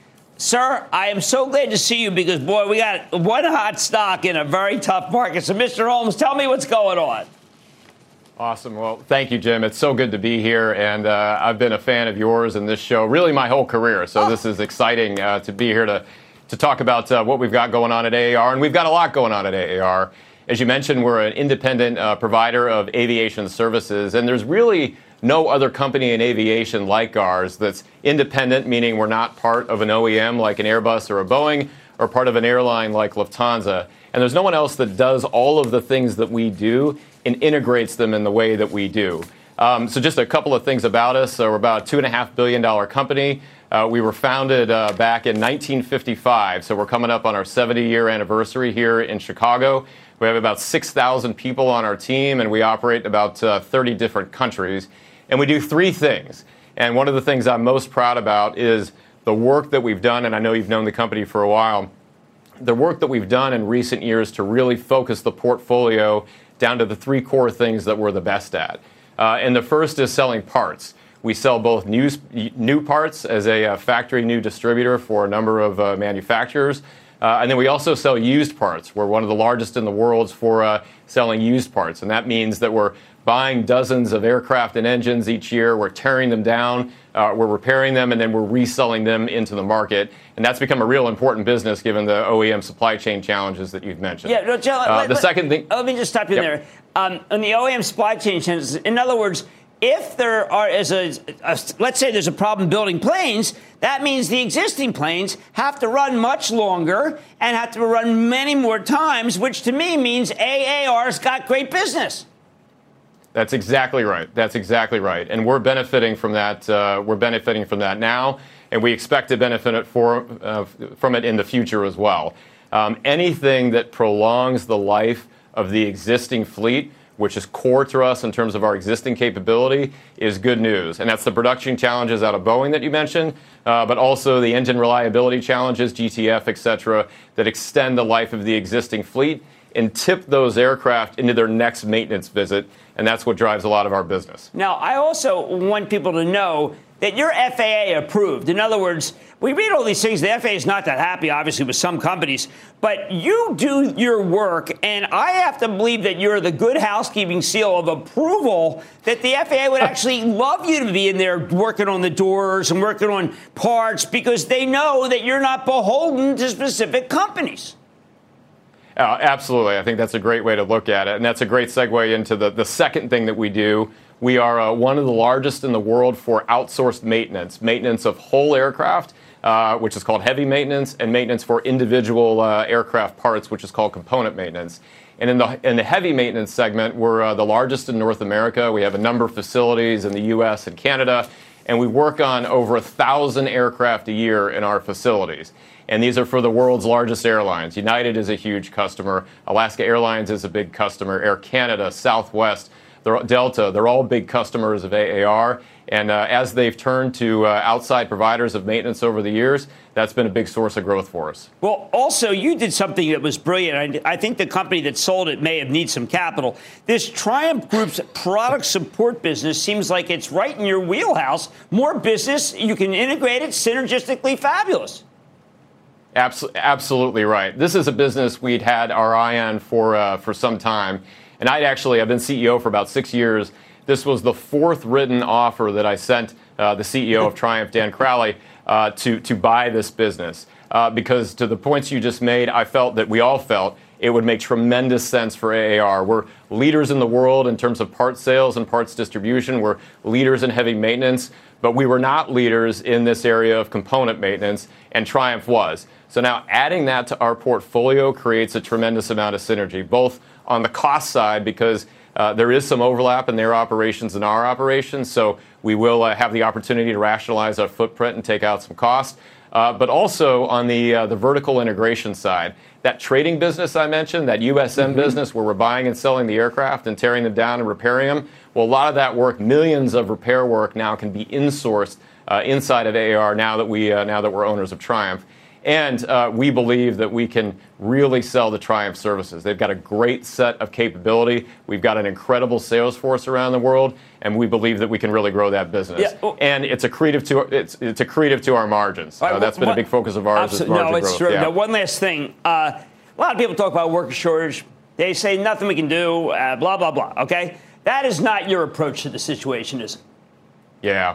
Sir, I am so glad to see you because, boy, we got one hot stock in a very tough market. So, Mister Holmes, tell me what's going on. Awesome. Well, thank you, Jim. It's so good to be here. And uh, I've been a fan of yours and this show really my whole career. So oh. This is exciting uh, to be here to to talk about uh, what we've got going on at A A R, and we've got a lot going on at A A R. As you mentioned, we're an independent uh, provider of aviation services, and there's really no other company in aviation like ours that's independent, meaning we're not part of an O E M like an Airbus or a Boeing, or part of an airline like Lufthansa. And there's no one else that does all of the things that we do and integrates them in the way that we do. Um, so just a couple of things about us. So we're about a two point five billion dollars company. Uh, we were founded uh, back in nineteen fifty-five, so we're coming up on our seventy-year anniversary here in Chicago. We have about six thousand people on our team, and we operate in about uh, thirty different countries. And we do three things. And one of the things I'm most proud about is the work that we've done, and I know you've known the company for a while, the work that we've done in recent years to really focus the portfolio down to the three core things that we're the best at. Uh, and the first is selling parts. We sell both new, new parts as a uh, factory new distributor for a number of uh, manufacturers. Uh, and then we also sell used parts. We're one of the largest in the world for uh, selling used parts. And that means that we're buying dozens of aircraft and engines each year. We're tearing them down, uh, we're repairing them, and then we're reselling them into the market. And that's become a real important business given the O E M supply chain challenges that you've mentioned. Yeah, no, Joe, uh, let, the let, second thing. Let me just stop you yep. there. Um, on the O E M supply chain challenges, in other words, if there are, as a, a, let's say there's a problem building planes, that means the existing planes have to run much longer and have to run many more times, which to me means A A R's got great business. That's exactly right. That's exactly right. And we're benefiting from that. Uh, we're benefiting from that now, and we expect to benefit it for, uh, from it in the future as well. Um, anything that prolongs the life of the existing fleet, which is core to us in terms of our existing capability, is good news. And that's the production challenges out of Boeing that you mentioned, uh, but also the engine reliability challenges, G T F, et cetera, that extend the life of the existing fleet and tip those aircraft into their next maintenance visit. And that's what drives a lot of our business. Now, I also want people to know that you're F A A approved. In other words, we read all these things. The F A A is not that happy, obviously, with some companies. But you do your work, and I have to believe that you're the good housekeeping seal of approval that the F A A would actually love you to be in there working on the doors and working on parts because they know that you're not beholden to specific companies. Uh, absolutely. I think that's a great way to look at it. And that's a great segue into the, the second thing that we do. We are uh, one of the largest in the world for outsourced maintenance, maintenance of whole aircraft, uh, which is called heavy maintenance, and maintenance for individual uh, aircraft parts, which is called component maintenance. And in the in the heavy maintenance segment, we're uh, the largest in North America. We have a number of facilities in the U S and Canada, and we work on over a thousand aircraft a year in our facilities. And these are for the world's largest airlines. United is a huge customer. Alaska Airlines is a big customer. Air Canada, Southwest, they're, Delta, they're all big customers of A A R. And uh, as they've turned to uh, outside providers of maintenance over the years, that's been a big source of growth for us. Well, also, you did something that was brilliant. I, I think the company that sold it may have needed some capital. This Triumph Group's product support business seems like it's right in your wheelhouse. More business, you can integrate it synergistically, fabulous. Absolutely right. This is a business we'd had our eye on for uh, for some time. And I'd actually, I've been C E O for about six years. This was the fourth written offer that I sent uh, the C E O of Triumph, Dan Crowley, uh, to, to buy this business. Uh, because to the points you just made, I felt that we all felt it would make tremendous sense for A A R. We're leaders in the world in terms of parts sales and parts distribution. We're leaders in heavy maintenance. But we were not leaders in this area of component maintenance, and Triumph was. So now adding that to our portfolio creates a tremendous amount of synergy, both on the cost side, because uh, there is some overlap in their operations and our operations. So we will uh, have the opportunity to rationalize our footprint and take out some cost. Uh, but also on the uh, the vertical integration side, that trading business I mentioned, that U S M mm-hmm. business where we're buying and selling the aircraft and tearing them down and repairing them, well, a lot of that work, millions of repair work now can be insourced uh, inside of A A R now that we uh, now that we're owners of Triumph. And uh, we believe that we can really sell the Triumph services. They've got a great set of capability. We've got an incredible sales force around the world, and we believe that we can really grow that business. Yeah, well, and it's accretive to it's it's accretive to our margins. Right, uh, that's well, been a big focus of ours. Is margin no, it's growth. true. Yeah. Now, one last thing. Uh, a lot of people talk about worker shortage. They say nothing we can do. Uh, blah blah blah. Okay, that is not your approach to the situation, is it? Yeah.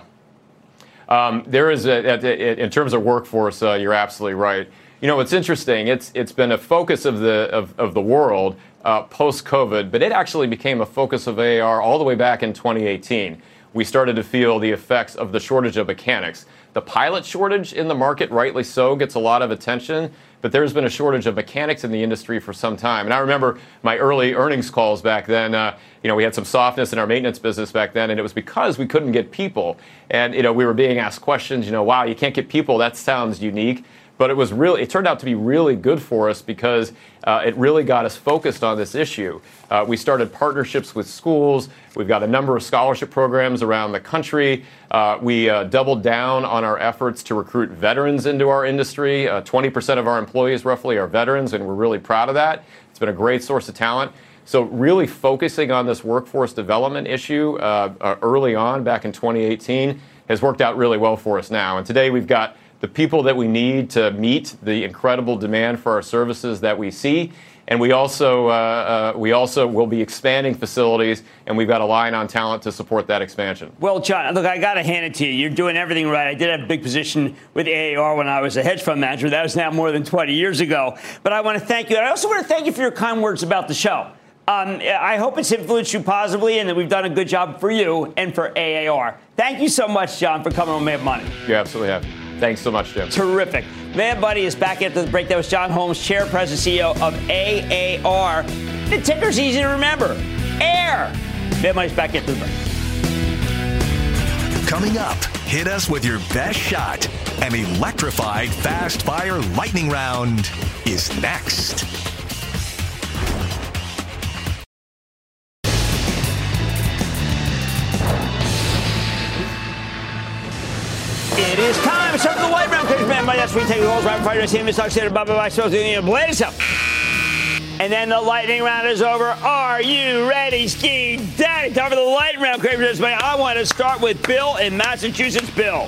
Um, there is, a, in terms of workforce, uh, you're absolutely right. You know, it's interesting. It's it's been a focus of the of, of the world uh, post-COVID, but it actually became a focus of A A R all the way back in twenty eighteen. We started to feel the effects of the shortage of mechanics. The pilot shortage in the market, rightly so, gets a lot of attention, but there's been a shortage of mechanics in the industry for some time. And I remember my early earnings calls back then. Uh, you know, we had some softness in our maintenance business back then, and it was because we couldn't get people. And, you know, we were being asked questions, you know, wow, you can't get people. That sounds unique. But it was really, it turned out to be really good for us because uh, it really got us focused on this issue. Uh, we started partnerships with schools. We've got a number of scholarship programs around the country. Uh, we uh, doubled down on our efforts to recruit veterans into our industry. Uh, twenty percent of our employees roughly are veterans, and we're really proud of that. It's been a great source of talent. So really focusing on this workforce development issue uh, uh, early on back in twenty eighteen has worked out really well for us now. And today we've got the people that we need to meet the incredible demand for our services that we see. And we also uh, uh, we also will be expanding facilities, and we've got a line on talent to support that expansion. Well, John, look, I got to hand it to you. You're doing everything right. I did have a big position with A A R when I was a hedge fund manager. That was now more than twenty years ago. But I want to thank you. And I also want to thank you for your kind words about the show. Um, I hope it's influenced you positively and that we've done a good job for you and for A A R. Thank you so much, John, for coming on Mad Money. You absolutely have. Thanks so much, Jim. Terrific. Mad Money is back after the break. That was John Holmes, Chair, President, C E O of A A R. The ticker's easy to remember. AIR. Mad Money's back after the break. Coming up, hit us with your best shot. An electrified fast fire lightning round is next. It is time. It's time for the light round. Man, that's where you take the calls right in front of you. Talk to blah, blah, blah. So, blade up. And then the lightning round is over. Are you ready, Ski Daddy? Time for the lightning round. I want to start with Bill in Massachusetts. Bill.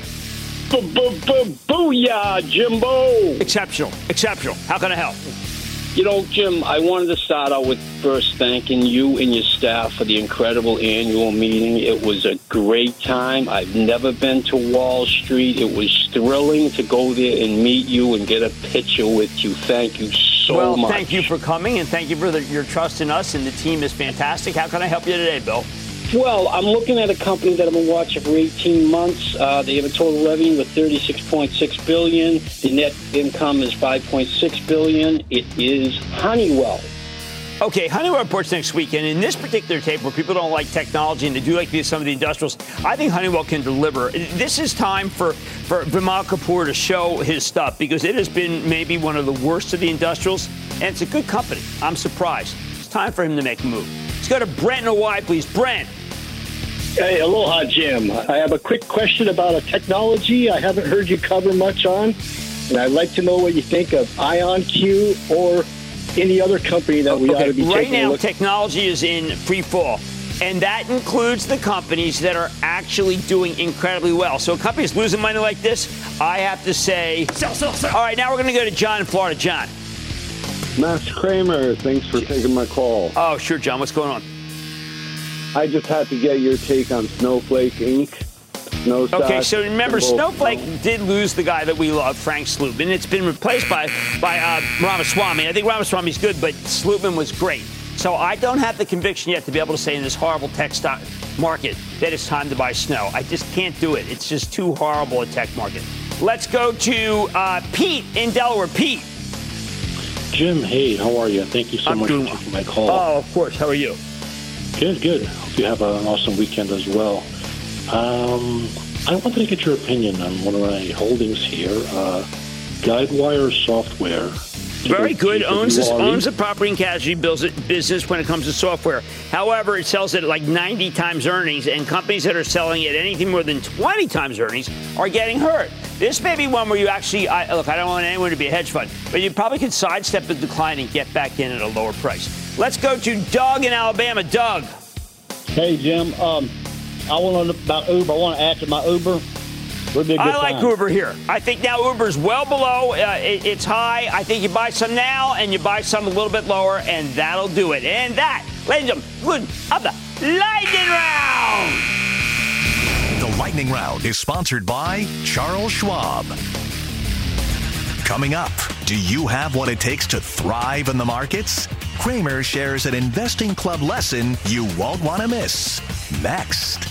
Booyah, Jimbo. Exceptional. Exceptional. How can I help? You know, Jim, I wanted to start out with first thanking you and your staff for the incredible annual meeting. It was a great time. I've never been to Wall Street. It was thrilling to go there and meet you and get a picture with you. Thank you so well, much. Well, thank you for coming, and thank you for the, your trust in us, and the team is fantastic. How can I help you today, Bill? Well, I'm looking at a company that I've been watching for eighteen months. Uh, they have a total revenue of thirty-six point six billion dollars. The net income is five point six billion dollars. It is Honeywell. Okay, Honeywell reports next week, and in this particular tape where people don't like technology and they do like some of the industrials, I think Honeywell can deliver. This is time for, for Vimal Kapur to show his stuff because it has been maybe one of the worst of the industrials, and it's a good company. I'm surprised. It's time for him to make a move. Let's go to Brent in Hawaii, please. Brent. Hey, aloha, Jim. I have a quick question about a technology I haven't heard you cover much on, and I'd like to know what you think of IonQ or any other company that we okay, ought to be right taking now, a look. Technology is in free fall, and that includes the companies that are actually doing incredibly well. So a company is losing money like this, I have to say, sell, sell, sell. All right, now we're going to go to John in Florida. John. Master Kramer, thanks for taking my call. Oh, sure, John. What's going on? I just had to get your take on Snowflake Incorporated. No okay, so remember, Snowflake did lose the guy that we love, Frank Slootman. It's been replaced by by uh, Ramaswamy. I think Ramaswamy's good, but Slootman was great. So I don't have the conviction yet to be able to say in this horrible tech stock market that it's time to buy Snow. I just can't do it. It's just too horrible a tech market. Let's go to uh, Pete in Delaware. Pete. Jim, hey, how are you? Thank you so I'm much doing for taking my call. Oh, of course. How are you? Good, good. Hope you have an awesome weekend as well. Um, I wanted to get your opinion on one of my holdings here, uh, Guidewire Software. Very good. Owns the, owns the property and casualty business when it comes to software. However, it sells it at like ninety times earnings, and companies that are selling it anything more than twenty times earnings are getting hurt. This may be one where you actually, I, look, I don't want anyone to be a hedge fund, but you probably could sidestep the decline and get back in at a lower price. Let's go to Doug in Alabama. Doug. Hey, Jim. Um, I want to know about Uber. I want to add to my Uber. Would be a good I like time. Uber here. I think now Uber's well below. Uh, it, it's high. I think you buy some now and you buy some a little bit lower, and that'll do it. And that, ladies and gentlemen, of the Lightning Round. The Lightning Round is sponsored by Charles Schwab. Coming up, do you have what it takes to thrive in the markets? Kramer shares an investing club lesson you won't want to miss. Next.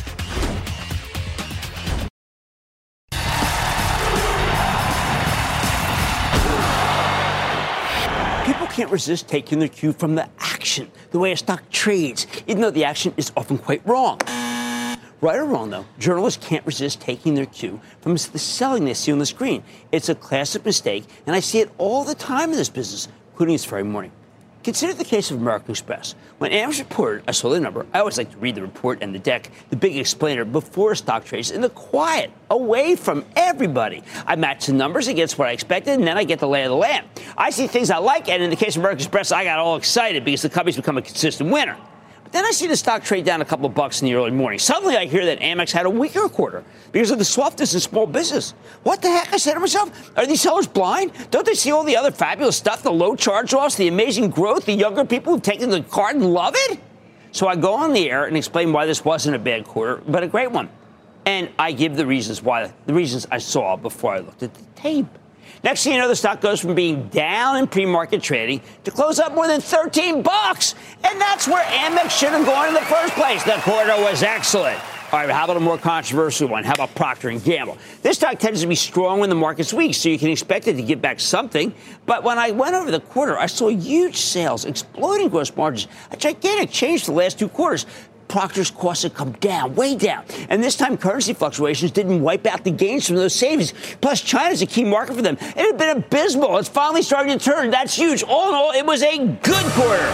People can't resist taking their cue from the action, the way a stock trades, even though the action is often quite wrong. Right or wrong, though, journalists can't resist taking their cue from the selling they see on the screen. It's a classic mistake, and I see it all the time in this business, including this very morning. Consider the case of American Express. When Amex reported, I saw the number. I always like to read the report and the deck, the big explainer before a stock trades in the quiet, away from everybody. I match the numbers against what I expected, and then I get the lay of the land. I see things I like, and in the case of American Express, I got all excited because the company's become a consistent winner. But then I see the stock trade down a couple of bucks in the early morning. Suddenly I hear that Amex had a weaker quarter because of the softness in small business. What the heck? I said to myself, are these sellers blind? Don't they see all the other fabulous stuff, the low charge-offs, the amazing growth, the younger people who've taken the card and love it? So I go on the air and explain why this wasn't a bad quarter, but a great one. And I give the reasons why, the reasons I saw before I looked at the tape. Next thing you know, the stock goes from being down in pre-market trading to close up more than thirteen bucks. And that's where Amex should have gone in the first place. The quarter was excellent. All right, how about a more controversial one? How about Procter and Gamble? This stock tends to be strong when the market's weak, so you can expect it to give back something. But when I went over the quarter, I saw huge sales, exploding gross margins, a gigantic change the last two quarters. Procter's costs had come down, way down. And this time, currency fluctuations didn't wipe out the gains from those savings. Plus, China's a key market for them. It had been abysmal. It's finally starting to turn. That's huge. All in all, it was a good quarter.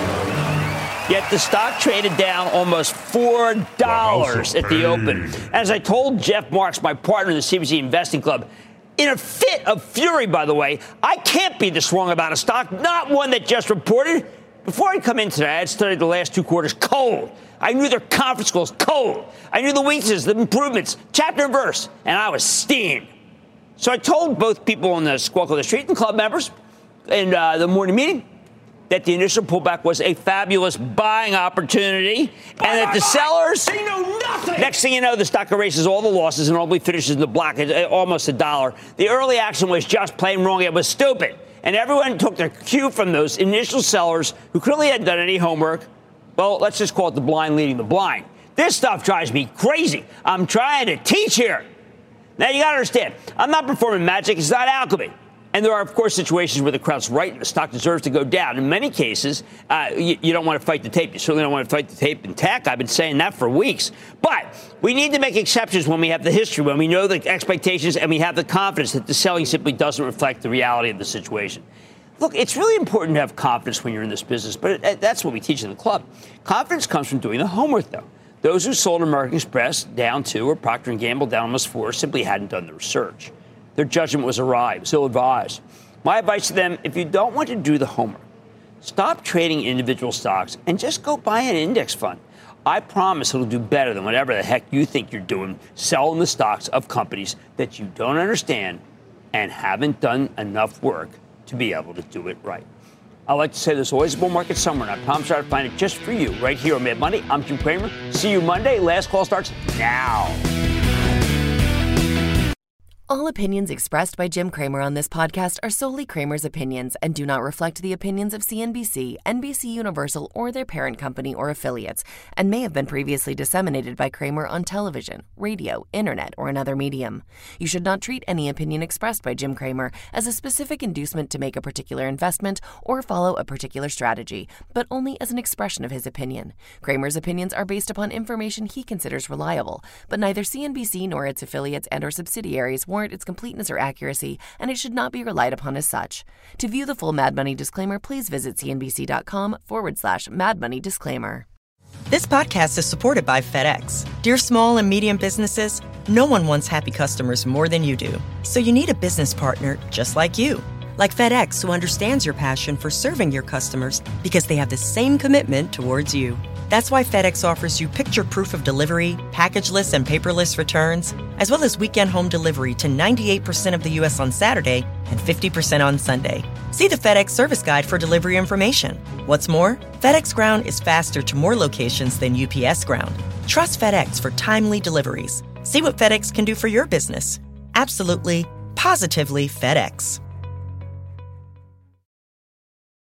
Yet the stock traded down almost four dollars at the open. As I told Jeff Marks, my partner in the C B C Investing Club, in a fit of fury, by the way, I can't be this wrong about a stock, not one that just reported. Before I come in today, I had studied the last two quarters cold. I knew their conference calls cold. I knew the weaknesses, the improvements, chapter and verse, and I was steamed. So I told both people on the Squawk on the Street and club members in uh, the morning meeting that the initial pullback was a fabulous buying opportunity, buy, and that buy, the sellers, they know nothing. Next thing you know, the stock erases all the losses and only finishes in the black at almost a dollar. The early action was just plain wrong. It was stupid. And everyone took their cue from those initial sellers who clearly hadn't done any homework. Well, let's just call it the blind leading the blind. This stuff drives me crazy. I'm trying to teach here. Now, you got to understand, I'm not performing magic. It's not alchemy. And there are, of course, situations where the crowd's right and the stock deserves to go down. In many cases, uh, you, you don't want to fight the tape. You certainly don't want to fight the tape in tech. I've been saying that for weeks. But we need to make exceptions when we have the history, when we know the expectations, and we have the confidence that the selling simply doesn't reflect the reality of the situation. Look, it's really important to have confidence when you're in this business, but it, that's what we teach in the club. Confidence comes from doing the homework, though. Those who sold American Express down two or Procter and Gamble down almost four simply hadn't done the research. Their judgment was awry, it was ill-advised. My advice to them, if you don't want to do the homework, stop trading individual stocks and just go buy an index fund. I promise it'll do better than whatever the heck you think you're doing, selling the stocks of companies that you don't understand and haven't done enough work to be able to do it right. I like to say there's always a bull market somewhere, and I promise I'll find it just for you right here on Mad Money. I'm Jim Cramer. See you Monday. Last call starts now. All opinions expressed by Jim Cramer on this podcast are solely Cramer's opinions and do not reflect the opinions of C N B C, N B C Universal, or their parent company or affiliates, and may have been previously disseminated by Cramer on television, radio, internet, or another medium. You should not treat any opinion expressed by Jim Cramer as a specific inducement to make a particular investment or follow a particular strategy, but only as an expression of his opinion. Cramer's opinions are based upon information he considers reliable, but neither C N B C nor its affiliates and or subsidiaries warrant its completeness or accuracy, and it should not be relied upon as such. To view the full Mad Money disclaimer, please visit cnbc.com forward slash Mad Money disclaimer. This podcast is supported by FedEx. Dear small and medium businesses, no one wants happy customers more than you do. So you need a business partner just like you. Like FedEx, who understands your passion for serving your customers because they have the same commitment towards you. That's why FedEx offers you picture proof of delivery, packageless and paperless returns, as well as weekend home delivery to ninety-eight percent of the U S on Saturday and fifty percent on Sunday. See the FedEx service guide for delivery information. What's more, FedEx Ground is faster to more locations than U P S Ground. Trust FedEx for timely deliveries. See what FedEx can do for your business. Absolutely, positively FedEx.